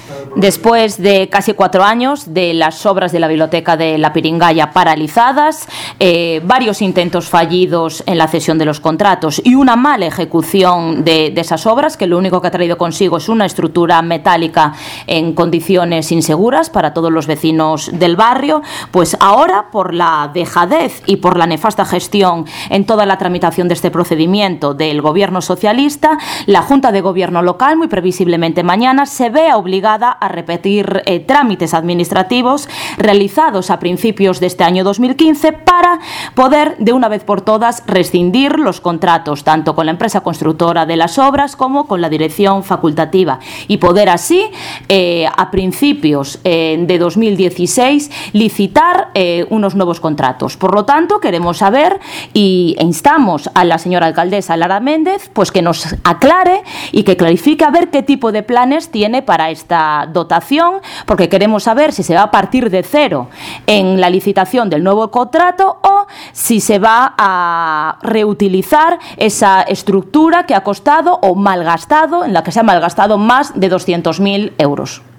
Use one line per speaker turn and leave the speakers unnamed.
Después de casi 4 años de las obras de la Biblioteca de la Piringaya paralizadas, varios intentos fallidos en la cesión de los contratos y una mala ejecución de esas obras, que lo único que ha traído consigo es una estructura metálica en condiciones inseguras para todos los vecinos del barrio, pues ahora, por la dejadez y por la nefasta gestión en toda la tramitación de este procedimiento del Gobierno socialista, la Junta de Gobierno local, muy previsiblemente mañana, se ve obligada a repetir trámites administrativos realizados a principios de este año 2015 para poder, de una vez por todas, rescindir los contratos tanto con la empresa constructora de las obras como con la dirección facultativa y poder así, a principios de 2016, licitar unos nuevos contratos. Por lo tanto, queremos saber e instamos a la señora alcaldesa Lara Méndez pues que nos aclare y que clarifique a ver qué tipo de planes tiene para esta dotación, porque queremos saber si se va a partir de cero en la licitación del nuevo contrato o si se va a reutilizar esa estructura que ha costado o malgastado, en la que se ha malgastado más de 200.000 euros.